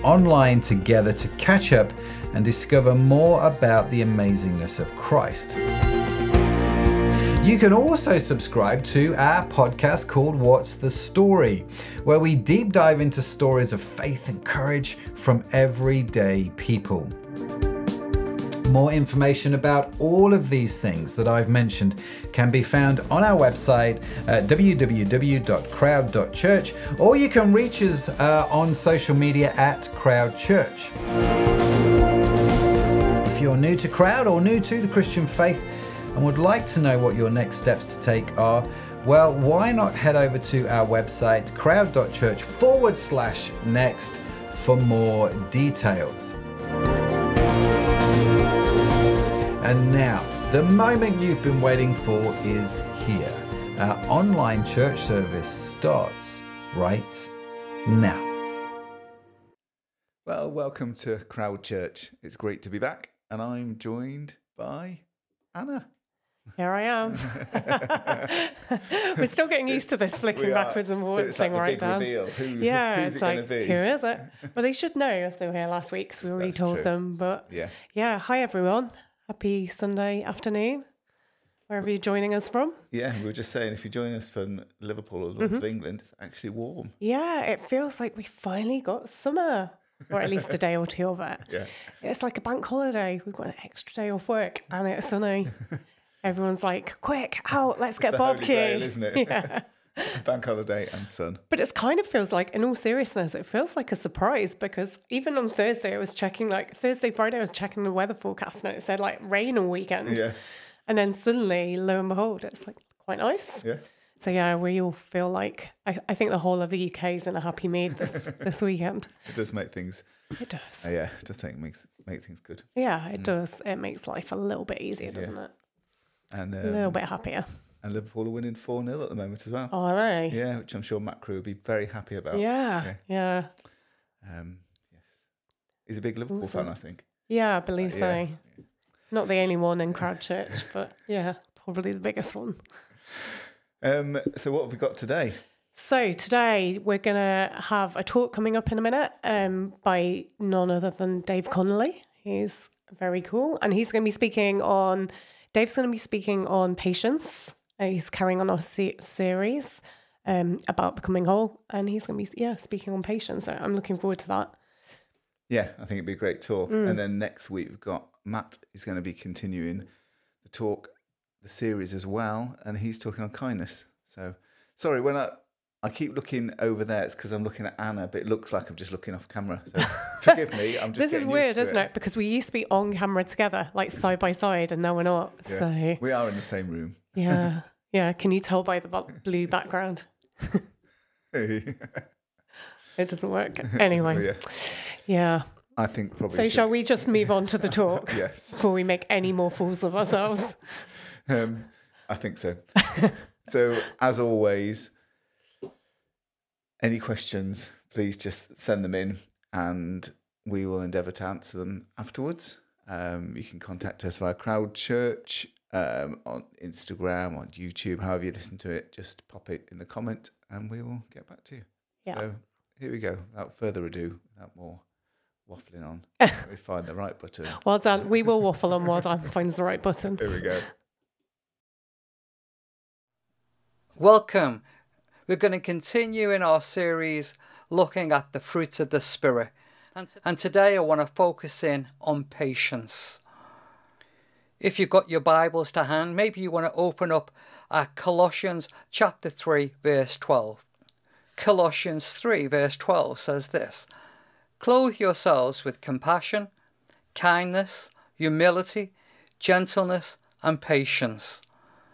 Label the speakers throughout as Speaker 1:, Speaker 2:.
Speaker 1: online together to catch up and discover more about the amazingness of Christ. You can also subscribe to our podcast called What's the Story, where we deep dive into stories of faith and courage from everyday people. More information about all of these things that I've mentioned can be found on our website at www.crowd.church, or you can reach us on social media at Crowd Church. If you're new to Crowd or new to the Christian faith and would like to know what your next steps to take are, well, why not head over to our website, crowd.church/next, for more details. And now, the moment you've been waiting for is here. Our online church service starts right now.
Speaker 2: Well, welcome to Crowd Church. It's great to be back, and I'm joined by Anna.
Speaker 3: Here I am. We're still getting used to this flicking backwards and forwards thing, right, Dan?
Speaker 2: Who's
Speaker 3: it's
Speaker 2: it
Speaker 3: like,
Speaker 2: going to be?
Speaker 3: who is it? Well, they should know if they were here last week, because we already told them. But yeah, hi everyone. Happy Sunday afternoon, wherever you're joining us from.
Speaker 2: Yeah, we were just saying, if you join us from Liverpool or north of England, it's actually warm.
Speaker 3: Yeah, it feels like we finally got summer, or at least a day or two of it.
Speaker 2: Yeah.
Speaker 3: It's like a bank holiday. We've got an extra day off work, and it's sunny. Everyone's like, quick, out, let's get barbecue.
Speaker 2: Holy Grail, isn't it?
Speaker 3: Yeah.
Speaker 2: Bank holiday and sun.
Speaker 3: But it kind of feels like, in all seriousness, it feels like a surprise, because even on Thursday, I was checking, Friday, I was checking the weather forecast, and it said rain all weekend.
Speaker 2: Yeah.
Speaker 3: And then suddenly, lo and behold, it's quite nice.
Speaker 2: Yeah.
Speaker 3: So yeah, we all feel like, I think the whole of the UK is in a happy mood this weekend.
Speaker 2: It does make things.
Speaker 3: It does.
Speaker 2: Yeah, I just think it make things good.
Speaker 3: Yeah, it does. It makes life a little bit easier, doesn't it?
Speaker 2: And
Speaker 3: a little bit happier.
Speaker 2: And Liverpool are winning 4-0 at the moment as well.
Speaker 3: Oh, are they?
Speaker 2: Yeah, which I'm sure Matt Crew would be very happy about.
Speaker 3: Yeah.
Speaker 2: Yes. He's a big Liverpool fan, I think.
Speaker 3: Yeah, I believe so. Yeah. Not the only one in Crowd Church, but yeah, probably the biggest one.
Speaker 2: So what have we got today?
Speaker 3: So today we're going to have a talk coming up in a minute by none other than Dave Connolly. He's very cool. And Dave's going to be speaking on patience. He's carrying on our series about becoming whole. And he's going to be, speaking on patience. So I'm looking forward to that.
Speaker 2: Yeah, I think it'd be a great talk. And then next week we've got Matt is going to be continuing the series as well. And he's talking on kindness. So, sorry, when I keep looking over there, it's because I'm looking at Anna, but it looks like I'm just looking off camera. So forgive me, I'm just
Speaker 3: This is weird, isn't it? Because we used to be on camera together, side by side, and now we're not.
Speaker 2: Yeah.
Speaker 3: So
Speaker 2: we are in the same room.
Speaker 3: Yeah. Yeah. Can you tell by the blue background? It doesn't work. Anyway. Yeah.
Speaker 2: I think probably.
Speaker 3: So shall we just move on to the talk?
Speaker 2: Yes.
Speaker 3: Before we make any more fools of ourselves?
Speaker 2: I think so. So as always, any questions, please just send them in and we will endeavour to answer them afterwards. You can contact us via Crowd Church on Instagram, on YouTube, however you listen to it. Just pop it in the comment and we will get back to you.
Speaker 3: Yeah.
Speaker 2: So here we go. Without further ado, without more waffling on, we find the right button.
Speaker 3: Well done. We will waffle on while Dan finds the right button.
Speaker 2: Here we go.
Speaker 4: Welcome. We're going to continue in our series looking at the fruits of the Spirit. And today I want to focus in on patience. If you've got your Bibles to hand, maybe you want to open up at Colossians chapter 3, verse 12. Colossians 3, verse 12 says this: "Clothe yourselves with compassion, kindness, humility, gentleness, and patience.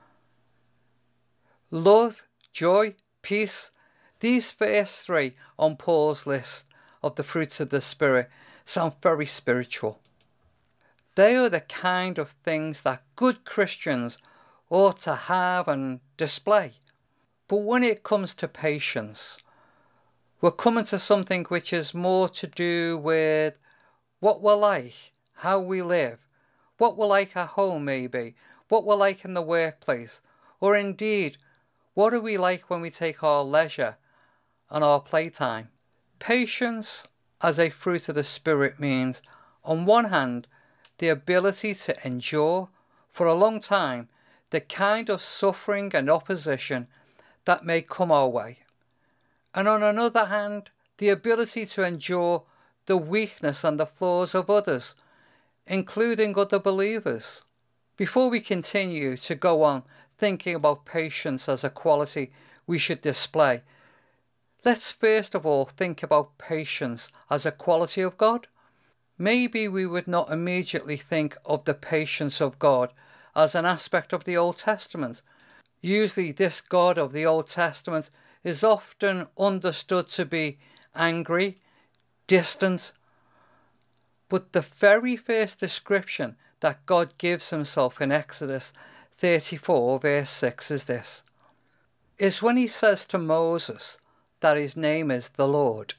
Speaker 4: Love, joy, peace." These first three on Paul's list of the fruits of the Spirit sound very spiritual. They are the kind of things that good Christians ought to have and display. But when it comes to patience, we're coming to something which is more to do with what we're like, how we live, what we're like at home maybe, what we're like in the workplace, or indeed, what are we like when we take our leisure and our playtime. Patience as a fruit of the Spirit means, on one hand, the ability to endure for a long time the kind of suffering and opposition that may come our way. And on another hand, the ability to endure the weakness and the flaws of others, including other believers. Before we continue to go on thinking about patience as a quality we should display, let's first of all think about patience as a quality of God. Maybe we would not immediately think of the patience of God as an aspect of the Old Testament. Usually this God of the Old Testament is often understood to be angry, distant. But the very first description that God gives himself in Exodus 34 verse 6 is this. Is when he says to Moses that his name is the Lord,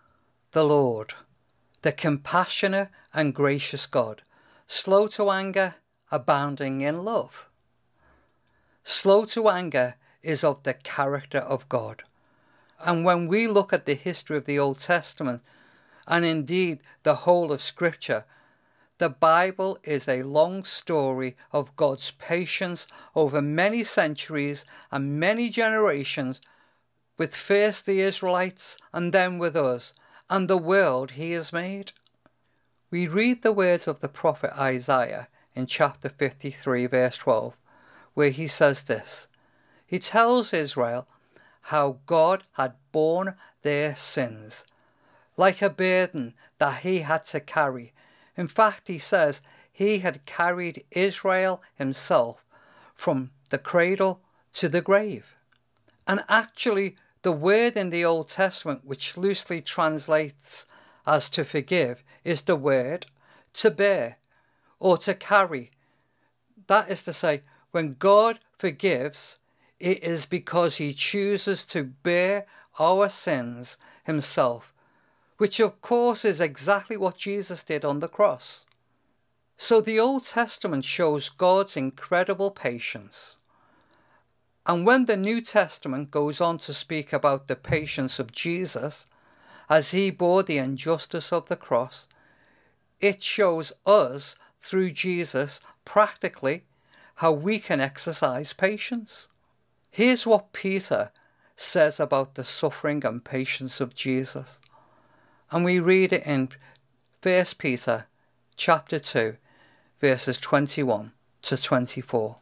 Speaker 4: the compassionate and gracious God, slow to anger, abounding in love. Slow to anger is of the character of God. And when we look at the history of the Old Testament, and indeed the whole of Scripture, the Bible is a long story of God's patience over many centuries and many generations, with first the Israelites and then with us, and the world he has made. We read the words of the prophet Isaiah in chapter 53 verse 12, where he says this. He tells Israel how God had borne their sins, like a burden that he had to carry. In fact, he says he had carried Israel himself from the cradle to the grave. And actually, the word in the Old Testament, which loosely translates as to forgive, is the word to bear or to carry. That is to say, when God forgives, it is because he chooses to bear our sins himself, which of course is exactly what Jesus did on the cross. So the Old Testament shows God's incredible patience. And when the New Testament goes on to speak about the patience of Jesus, as he bore the injustice of the cross, it shows us, through Jesus, practically how we can exercise patience. Here's what Peter says about the suffering and patience of Jesus. And we read it in 1 Peter chapter 2, verses 21 to 24.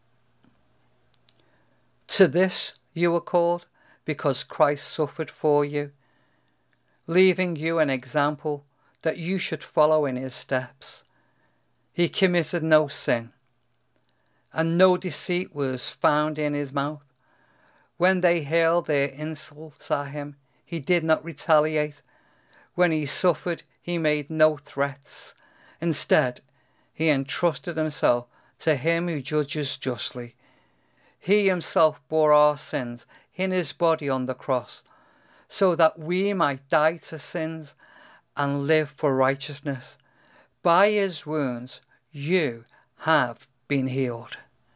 Speaker 4: To this you were called, because Christ suffered for you, leaving you an example that you should follow in his steps. He committed no sin, and no deceit was found in his mouth. When they hurled their insults at him, he did not retaliate. When he suffered, he made no threats. Instead, he entrusted himself to him who judges justly. He himself bore our sins in his body on the cross, so that we might die to sins and live for righteousness. By his wounds you have been healed.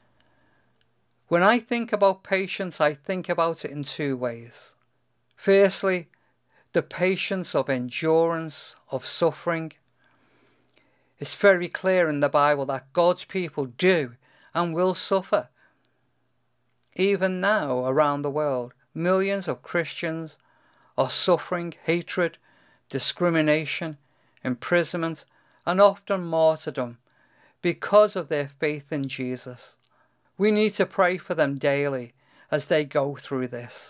Speaker 4: When I think about patience, I think about it in two ways. Firstly, the patience of endurance, of suffering. It's very clear in the Bible that God's people do and will suffer. Even now, around the world, millions of Christians are suffering hatred, discrimination, imprisonment, and often martyrdom because of their faith in Jesus. We need to pray for them daily as they go through this.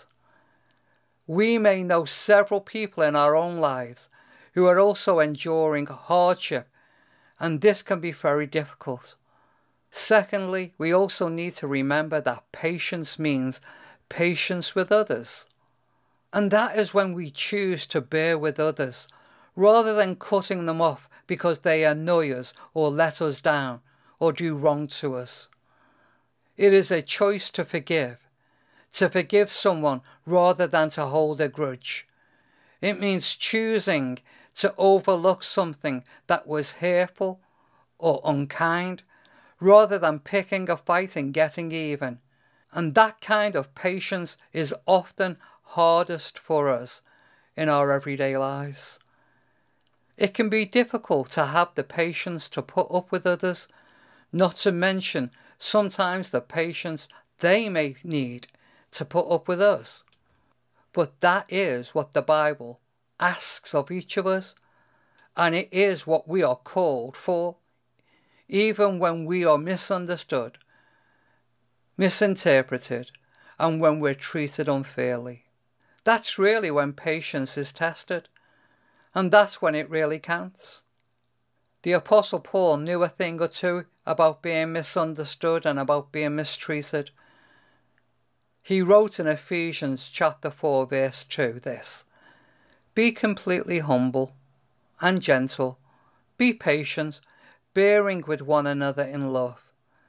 Speaker 4: We may know several people in our own lives who are also enduring hardship, and this can be very difficult. Secondly, we also need to remember that patience means patience with others. And that is when we choose to bear with others, rather than cutting them off because they annoy us or let us down or do wrong to us. It is a choice to forgive someone rather than to hold a grudge. It means choosing to overlook something that was hurtful or unkind, rather than picking a fight and getting even. And that kind of patience is often hardest for us in our everyday lives. It can be difficult to have the patience to put up with others, not to mention sometimes the patience they may need to put up with us. But that is what the Bible asks of each of us, and it is what we are called for, even when we are misunderstood, misinterpreted, and when we're treated unfairly. That's really when patience is tested, and that's when it really counts. The Apostle Paul knew a thing or two about being misunderstood and about being mistreated. He wrote in Ephesians chapter 4 verse 2 this: "Be completely humble and gentle, be patient, bearing with one another in love."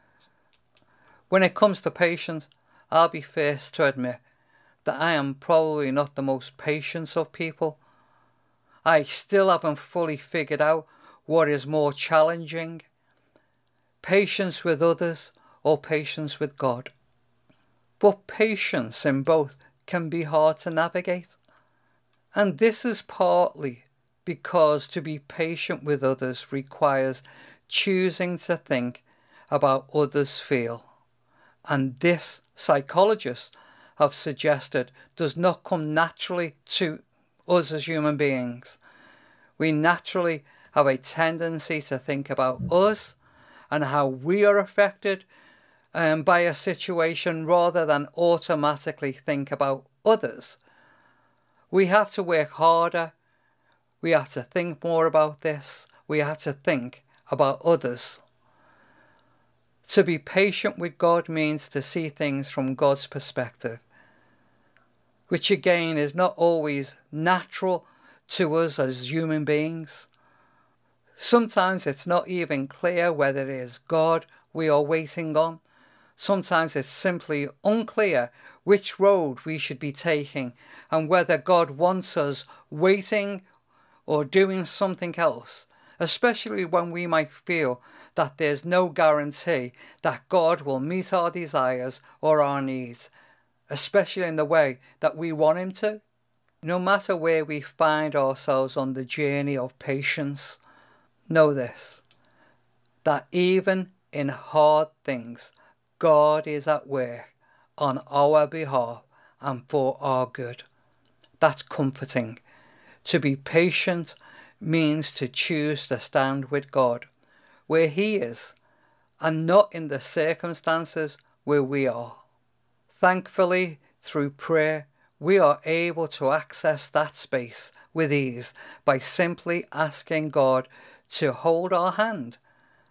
Speaker 4: When it comes to patience, I'll be first to admit that I am probably not the most patient of people. I still haven't fully figured out what is more challenging, patience with others or patience with God. But patience in both can be hard to navigate. And this is partly because to be patient with others requires choosing to think about others' feel. And this, psychologists have suggested, does not come naturally to us as human beings. We naturally have a tendency to think about us and how we are affected by a situation rather than automatically think about others. We have to work harder. We have to think more about this. We have to think about others. To be patient with God means to see things from God's perspective, which again is not always natural to us as human beings. Sometimes it's not even clear whether it is God we are waiting on. Sometimes it's simply unclear which road we should be taking and whether God wants us waiting or doing something else, especially when we might feel that there's no guarantee that God will meet our desires or our needs, especially in the way that we want Him to. No matter where we find ourselves on the journey of patience, know this, that even in hard things, God is at work on our behalf and for our good. That's comforting. To be patient means to choose to stand with God where He is and not in the circumstances where we are. Thankfully, through prayer, we are able to access that space with ease by simply asking God to hold our hand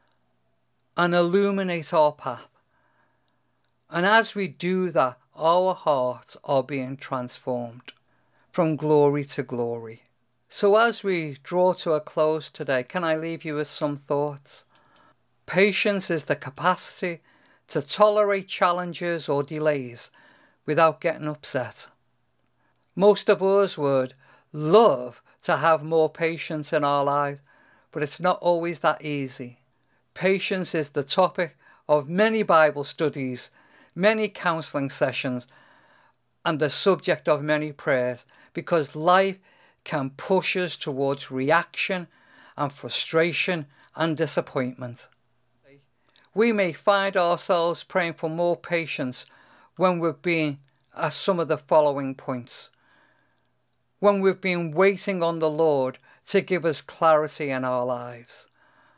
Speaker 4: and illuminate our path. And as we do that, our hearts are being transformed from glory to glory. So as we draw to a close today, can I leave you with some thoughts? Patience is the capacity to tolerate challenges or delays without getting upset. Most of us would love to have more patience in our lives, but it's not always that easy. Patience is the topic of many Bible studies, many counseling sessions, and the subject of many prayers, because life can push us towards reaction and frustration and disappointment. We may find ourselves praying for more patience when we've been at some of the following points. When we've been waiting on the Lord to give us clarity in our lives.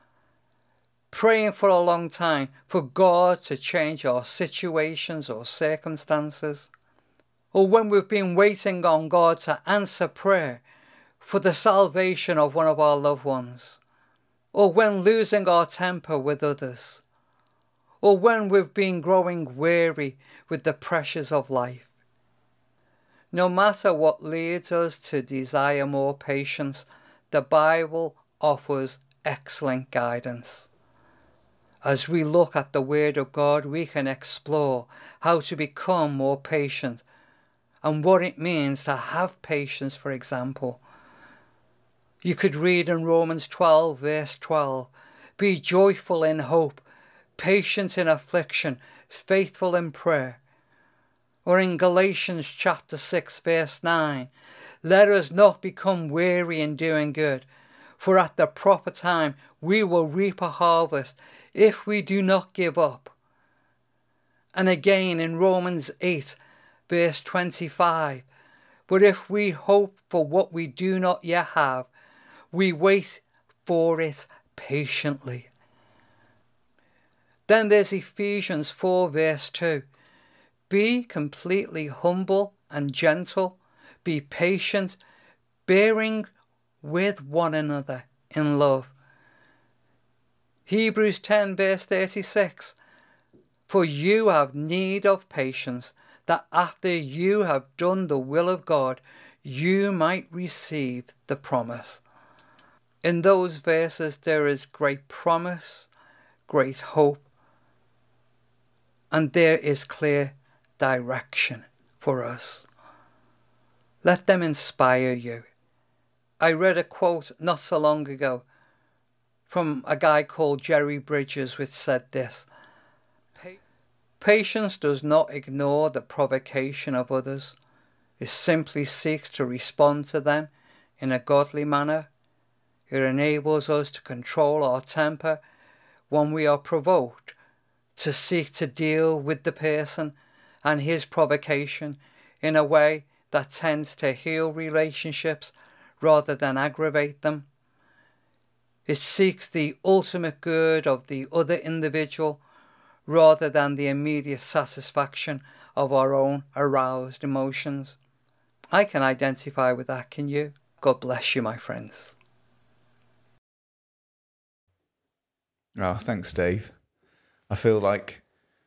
Speaker 4: Praying for a long time for God to change our situations or circumstances. Or when we've been waiting on God to answer prayer for the salvation of one of our loved ones. Or when losing our temper with others. Or when we've been growing weary with the pressures of life. No matter what leads us to desire more patience, the Bible offers excellent guidance. As we look at the Word of God, we can explore how to become more patient and what it means to have patience, for example. You could read in Romans 12, verse 12, "Be joyful in hope, patient in affliction, faithful in prayer." Or in Galatians chapter 6, verse 9, "Let us not become weary in doing good, For at the proper time we will reap a harvest if we do not give up. And again in Romans 8, verse 25, but if we hope for what we do not yet have, we wait for it patiently. Then there's Ephesians 4, verse 2. Be completely humble and gentle, be patient, bearing with one another in love. Hebrews 10, verse 36. For you have need of patience, that after you have done the will of God, you might receive the promise. In those verses there is great promise, great hope, and there is clear direction for us. Let them inspire you. I read a quote not so long ago from a guy called Jerry Bridges, which said this: Patience does not ignore the provocation of others. It simply seeks to respond to them in a godly manner. It enables us to control our temper when we are provoked, to seek to deal with the person and his provocation in a way that tends to heal relationships rather than aggravate them. It seeks the ultimate good of the other individual rather than the immediate satisfaction of our own aroused emotions. I can identify with that, can you? God bless you, my friends.
Speaker 2: Oh, thanks, Dave. I feel like,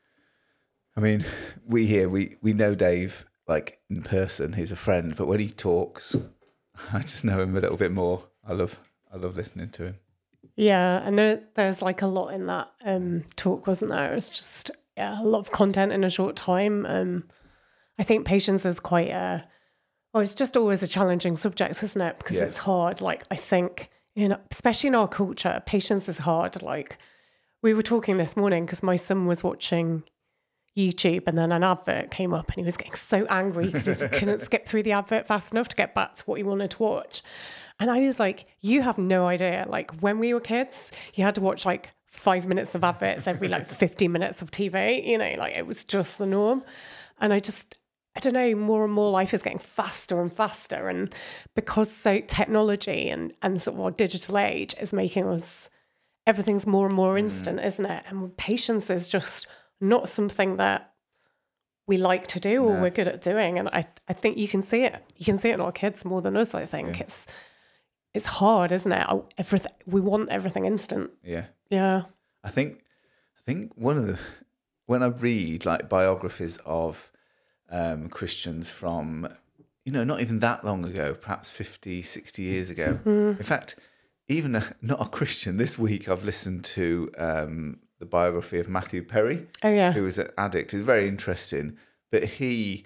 Speaker 2: I mean, we know Dave like in person. He's a friend, but when he talks, I just know him a little bit more. I love listening to him.
Speaker 3: Yeah, I know there's like a lot in that talk, wasn't there? It's just a lot of content in a short time. I think patience is quite it's just always a challenging subject, isn't it? Because it's hard. Like, I think, especially in our culture, patience is hard. Like, we were talking this morning because my son was watching YouTube and then an advert came up and he was getting so angry because he couldn't skip through the advert fast enough to get back to what he wanted to watch. And I was like, you have no idea. Like, when we were kids, you had to watch like 5 minutes of adverts every like 50 minutes of TV, like it was just the norm. And I don't know, more and more life is getting faster and faster. And because technology and sort of our digital age is making us, everything's more and more instant, isn't it? And patience is just not something that we like to do or we're good at doing. And I think you can see it. You can see it in our kids more than us, I think. Yeah. It's hard, isn't it? We want everything instant.
Speaker 2: Yeah.
Speaker 3: Yeah.
Speaker 2: I think when I read like biographies of Christians from, not even that long ago, perhaps 50, 60 years ago. In fact, even not a Christian, this week I've listened to the biography of Matthew Perry, who was an addict. It's very interesting, but he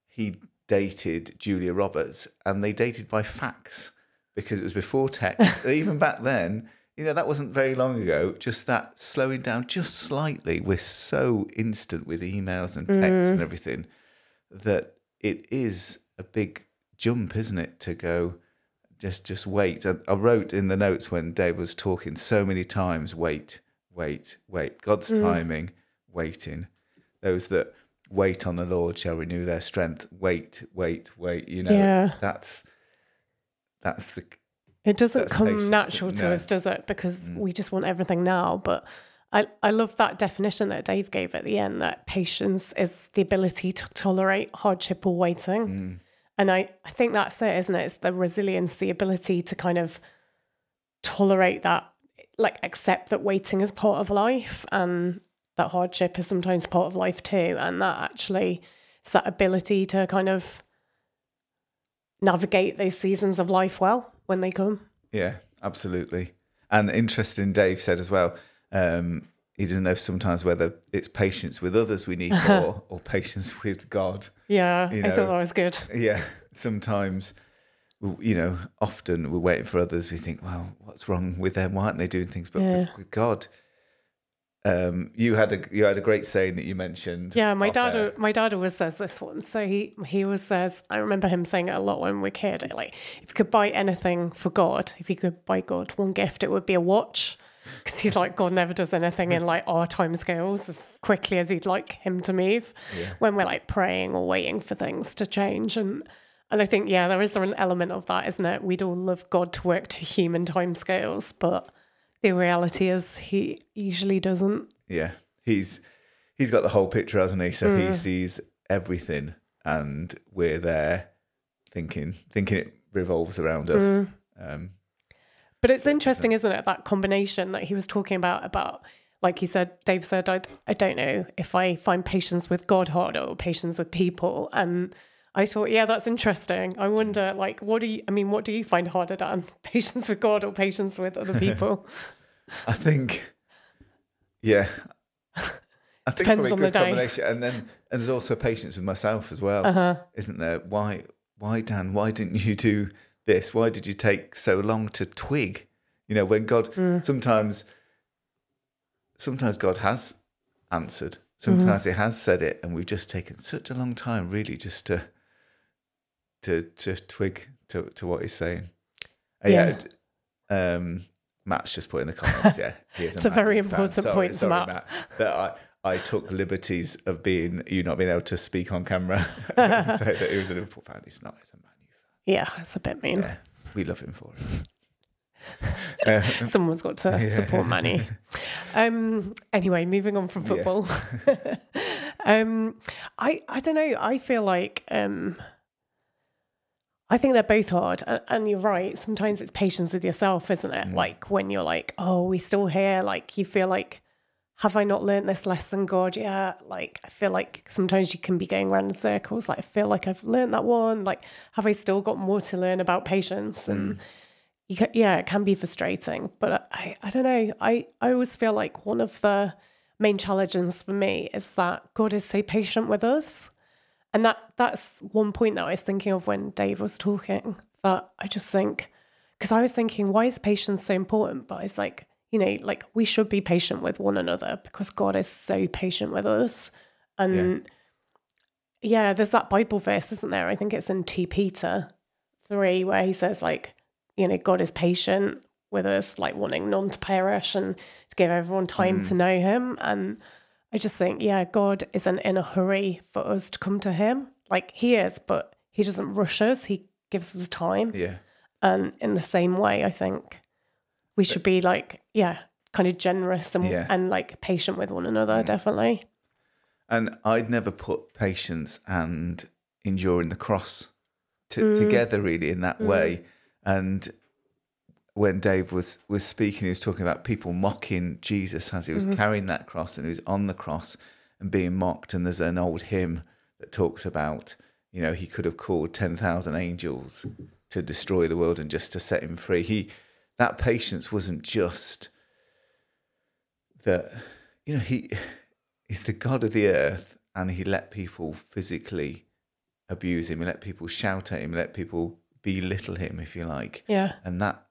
Speaker 2: dated Julia Roberts, and they dated by fax because it was before text. Even back then, that wasn't very long ago. Just that slowing down just slightly. We're so instant with emails and texts and everything that it is a big jump, isn't it, to go just wait. I wrote in the notes when Dave was talking so many times, wait. God's timing, waiting. Those that wait on the Lord shall renew their strength. Wait. That's the...
Speaker 3: It doesn't come natural to us, does it? Because we just want everything now. But I love that definition that Dave gave at the end, that patience is the ability to tolerate hardship or waiting. And I think that's it, isn't it? It's the resilience, the ability to kind of tolerate that, like accept that waiting is part of life and that hardship is sometimes part of life too. And that actually is that ability to kind of navigate those seasons of life well when they come. Yeah,
Speaker 2: absolutely. And interesting, Dave said as well, he doesn't know sometimes whether it's patience with others we need more or patience with God.
Speaker 3: Yeah, I thought that was good.
Speaker 2: Yeah, sometimes, often we're waiting for others. We think, well, what's wrong with them? Why aren't they doing things? But with God, you had a great saying that you mentioned.
Speaker 3: Yeah, my
Speaker 2: off air.
Speaker 3: dad always says this one. So he always says, I remember him saying it a lot when we were kids. Like, if you could buy anything for God, if you could buy God one gift, it would be a watch. Because he's like, God never does anything in like our time scales as quickly as he'd like him to move when we're like praying or waiting for things to change. And I think, yeah, there is an element of that, isn't it? We'd all love God to work to human time scales, but the reality is he usually doesn't.
Speaker 2: Yeah, he's got the whole picture, hasn't he? So he sees everything, and we're there thinking it revolves around us.
Speaker 3: But it's interesting, isn't it, that combination that he was talking about, like he said, Dave said, I don't know if I find patience with God harder or patience with people. And I thought, yeah, that's interesting. I wonder, like, what do you find harder, Dan? Patience with God or patience with other people?
Speaker 2: I think, yeah. I think
Speaker 3: Depends
Speaker 2: probably a
Speaker 3: on the
Speaker 2: good
Speaker 3: day.
Speaker 2: combination. And there's also patience with myself as well, isn't there? Why, Dan, why didn't you do this? Why did you take so long to twig? You know, when God, sometimes God has answered. Sometimes he has said it, and we've just taken such a long time, really, just to twig to what he's saying. Matt's just put in the comments. Yeah, he is
Speaker 3: It's a very important point,
Speaker 2: sorry,
Speaker 3: Matt.
Speaker 2: That I took liberties of you not being able to speak on camera, so that he was a Liverpool fan. He's not. He's a Man U fan.
Speaker 3: Yeah, it's a bit mean.
Speaker 2: Yeah, we love him for it.
Speaker 3: Someone's got to support Manny. Anyway, moving on from football. I don't know. I feel like I think they're both hard, and you're right. Sometimes it's patience with yourself, isn't it? Like when you're like, "Oh, we're still here." Like you feel like, "Have I not learned this lesson, God?" Yeah. Like I feel like sometimes you can be going around in circles. Like I feel like I've learned that one. Like have I still got more to learn about patience? And it can be frustrating. But I don't know. I always feel like one of the main challenges for me is that God is so patient with us. And that's one point that I was thinking of when Dave was talking, that I just think, because I was thinking, why is patience so important? But it's like, you know, like we should be patient with one another because God is so patient with us. And there's that Bible verse, isn't there? I think it's in 2 Peter 3, where he says like, you know, God is patient with us, like wanting none to perish and to give everyone time to know him. And I just think, God isn't in a hurry for us to come to him. Like he is, but he doesn't rush us. He gives us time. Yeah. And in the same way, I think we should be like, kind of generous and like patient with one another, definitely.
Speaker 2: And I'd never put patience and enduring the cross together really in that way. And when Dave was speaking, he was talking about people mocking Jesus as he was carrying that cross, and he was on the cross and being mocked. And there's an old hymn that talks about, you know, he could have called 10,000 angels to destroy the world and just to set him free. That patience wasn't just that, you know, he's the God of the earth, and he let people physically abuse him. He let people shout at him. He let people belittle him, if you like. Yeah. And that,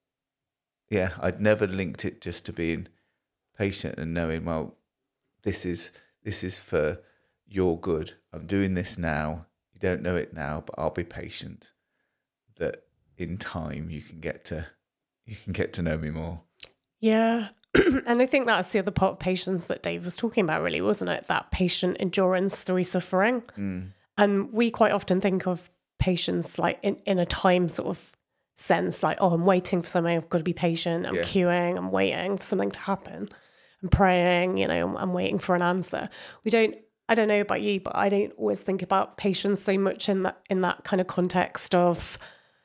Speaker 2: I'd never linked it just to being patient and knowing, well, this is for your good. I'm doing this now. You don't know it now, but I'll be patient. That in time you can get to know me more.
Speaker 3: Yeah. And I think that's the other part of patience that Dave was talking about, really, wasn't it? That patient endurance through suffering. And we quite often think of patience like in a time sort of sense, like, oh, I'm waiting for something, I've got to be patient, I'm queuing, I'm waiting for something to happen, I'm praying, you know, I'm waiting for an answer. I don't know about you, but I don't always think about patience so much in that kind of context of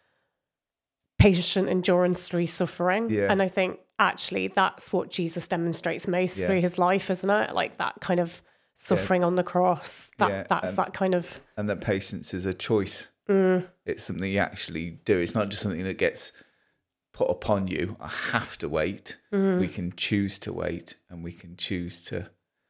Speaker 3: patient endurance through suffering. And I think actually that's what Jesus demonstrates most through his life, isn't it? Like that kind of suffering on the cross. That kind of...
Speaker 2: And that patience is a choice. It's something you actually do. It's not just something that gets put upon you. I have to wait. We can choose to wait, and we can choose to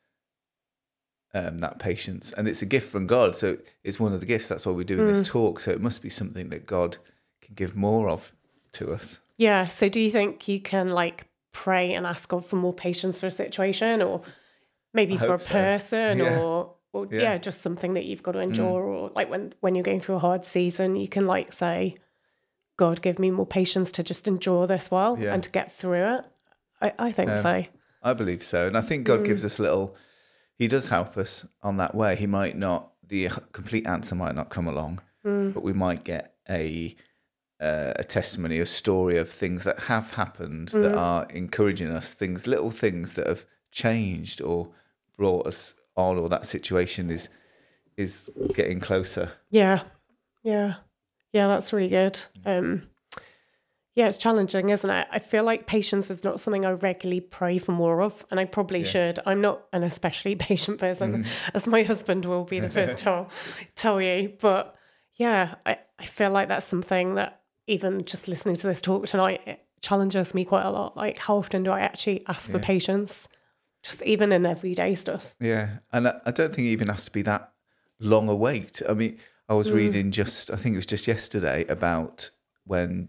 Speaker 2: that patience. And it's a gift from God. So it's one of the gifts. That's why we're doing this talk. So it must be something that God can give more of to us.
Speaker 3: Yeah. So do you think you can like pray and ask God for more patience for a situation, or maybe for a
Speaker 2: hope so.
Speaker 3: person,
Speaker 2: Yeah.
Speaker 3: or
Speaker 2: Yeah.
Speaker 3: just something that you've got to endure, or like when you're going through a hard season, you can like say, God, give me more patience to just endure this well
Speaker 2: Yeah.
Speaker 3: and to get through it. I think so.
Speaker 2: I believe so. And I think God gives us he does help us on that way. He might not, the complete answer might not come along, but we might get a testimony, a story of things that have happened that are encouraging us, little things that have changed or brought us on, or that situation is getting closer.
Speaker 3: Yeah. That's really good. It's challenging, isn't it? I feel like patience is not something I regularly pray for more of, and I probably should. I'm not an especially patient person, as my husband will be the first to tell you. But yeah, I feel like that's something that even just listening to this talk tonight, it challenges me quite a lot. Like, how often do I actually ask for patience? Just even in everyday stuff.
Speaker 2: Yeah, and I don't think it even has to be that long a wait. I mean, I was reading I think it was just yesterday, about when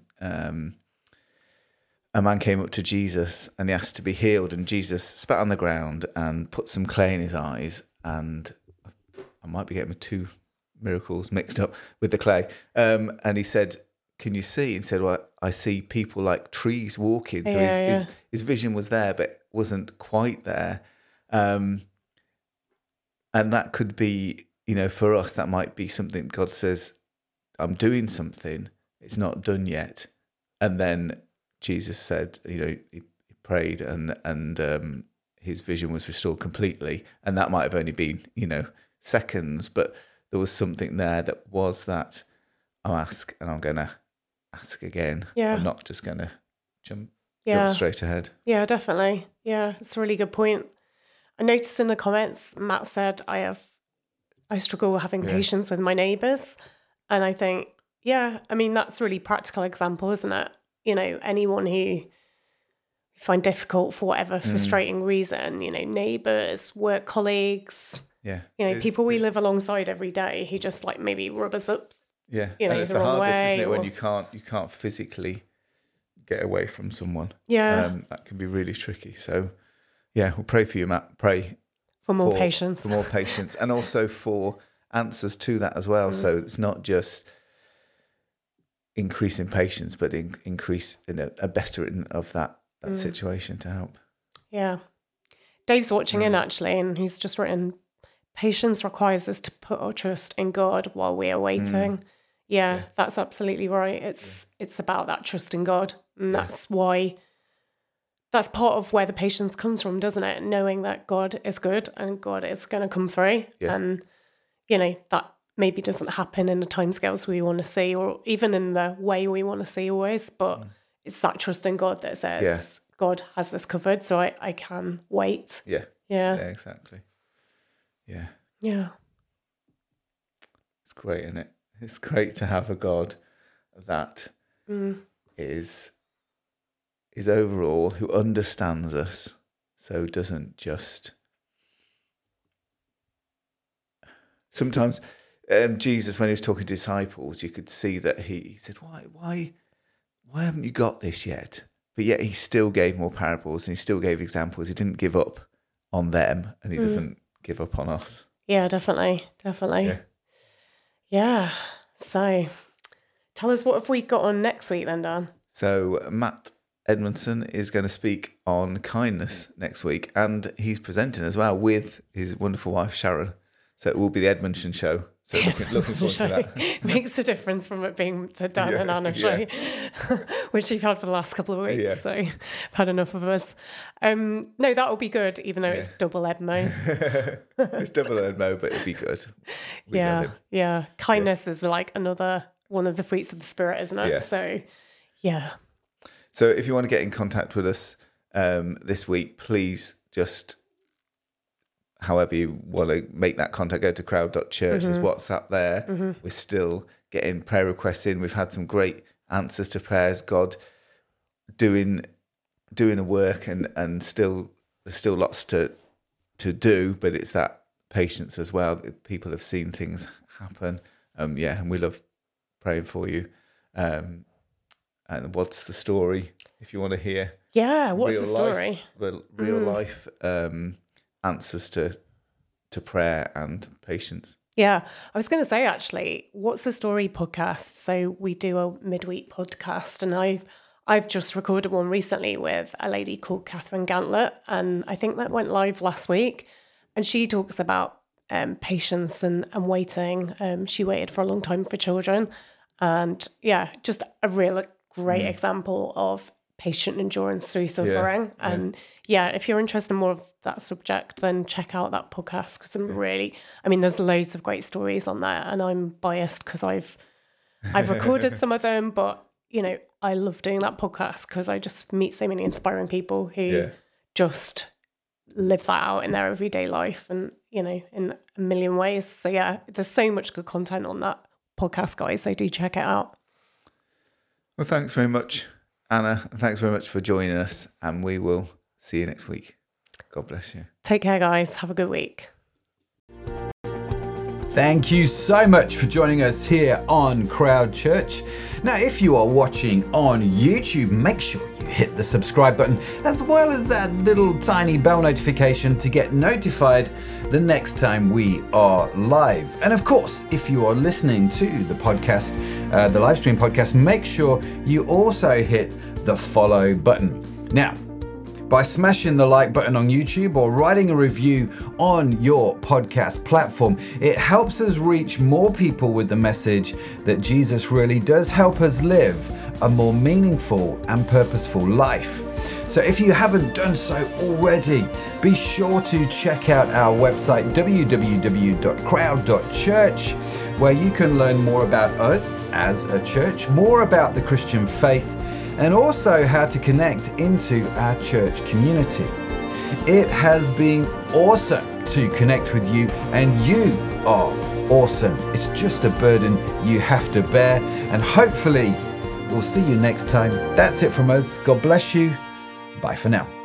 Speaker 2: a man came up to Jesus and he asked to be healed, and Jesus spat on the ground and put some clay in his eyes, and I might be getting my two miracles mixed up with the clay, and he said, can you see? And he said, well, I see people like trees walking. So his vision was there, but wasn't quite there. And that could be, for us, that might be something God says, I'm doing something, it's not done yet. And then Jesus said, he prayed and his vision was restored completely. And that might have only been, seconds, but there was something there that was that I'll ask and I'm going to ask again.
Speaker 3: Yeah.
Speaker 2: I'm not just going to jump straight ahead.
Speaker 3: Yeah, definitely. Yeah, it's a really good point. I noticed in the comments, Matt said, I struggle having patience with my neighbours. And I think, that's a really practical example, isn't it? Anyone who you find difficult for whatever frustrating reason, neighbours, work colleagues, people we live alongside every day who just like maybe rub us up.
Speaker 2: Yeah, and it's the hardest, isn't it, when you can't physically get away from someone.
Speaker 3: Yeah.
Speaker 2: That can be really tricky. So, we'll pray for you, Matt. Pray
Speaker 3: for more patience.
Speaker 2: For more patience, and also for answers to that as well. So it's not just increase in patience, but increase in a bettering of that situation to help. Yeah.
Speaker 3: Dave's watching in actually, and he's just written, patience requires us to put our trust in God while we are waiting. Yeah, that's absolutely right. It's about that trust in God. And that's why, that's part of where the patience comes from, doesn't it? Knowing that God is good and God is going to come through. Yeah. And, that maybe doesn't happen in the timescales we want to see, or even in the way we want to see always, but it's that trust in God that says, God has this covered, so I can wait.
Speaker 2: Yeah.
Speaker 3: Yeah.
Speaker 2: Yeah, exactly. Yeah.
Speaker 3: Yeah.
Speaker 2: It's great, isn't it? It's great to have a God that is overall, who understands us, so doesn't just... Sometimes Jesus, when he was talking to disciples, you could see that he said, why haven't you got this yet? But yet he still gave more parables and he still gave examples. He didn't give up on them, and he doesn't give up on us.
Speaker 3: Yeah, definitely. Yeah. So tell us, what have we got on next week then, Dan?
Speaker 2: So Matt Edmondson is going to speak on kindness next week, and he's presenting as well with his wonderful wife, Sharon. So it will be the Edmondson show. So looking forward to that.
Speaker 3: It makes a difference from it being the Dan and Anna show, which you've had for the last couple of weeks. Yeah. So I've had enough of us. No, that will be good, even though it's double Edmo.
Speaker 2: It's double Edmo, but it'll be good.
Speaker 3: Yeah. Kindness is like another one of the fruits of the Spirit, isn't it?
Speaker 2: Yeah.
Speaker 3: So, yeah.
Speaker 2: So if you want to get in contact with us this week, please just... however you want to make that contact, go to crowd.church. There's WhatsApp there. We're still getting prayer requests in. We've had some great answers to prayers. God doing a work, and there's still lots to do, but it's that patience as well. People have seen things happen. And we love praying for you. and what's the story, if you want to hear.
Speaker 3: Yeah, what's the
Speaker 2: Real
Speaker 3: story?
Speaker 2: Real life answers to prayer and patience.
Speaker 3: Yeah, I was going to say, actually, What's the Story podcast. So we do a midweek podcast, and I've just recorded one recently with a lady called Catherine Gantlet, and I think that went live last week. And she talks about patience and waiting. She waited for a long time for children. And yeah, just a real great example of patient endurance through suffering. And yeah, if you're interested in more of that subject, then check out that podcast, because there's loads of great stories on there, and I'm biased because I've recorded some of them, but I love doing that podcast because I just meet so many inspiring people who just live that out in their everyday life, and in a million ways. So yeah, there's so much good content on that podcast, guys, so do check it out.
Speaker 2: Well, thanks very much, Anna. Thanks very much for joining us, and we will see you next week. God bless you.
Speaker 3: Take care, guys. Have a good week.
Speaker 1: Thank you so much for joining us here on Crowd Church. Now, if you are watching on YouTube, make sure you hit the subscribe button, as well as that little tiny bell notification to get notified the next time we are live. And of course, if you are listening to the podcast, the live stream podcast, make sure you also hit the follow button. Now, by smashing the like button on YouTube or writing a review on your podcast platform, it helps us reach more people with the message that Jesus really does help us live a more meaningful and purposeful life. So if you haven't done so already, be sure to check out our website, www.crowd.church, where you can learn more about us as a church, more about the Christian faith, and also how to connect into our church community. It has been awesome to connect with you, and you are awesome. It's just a burden you have to bear, and hopefully we'll see you next time. That's it from us. God bless you. Bye for now.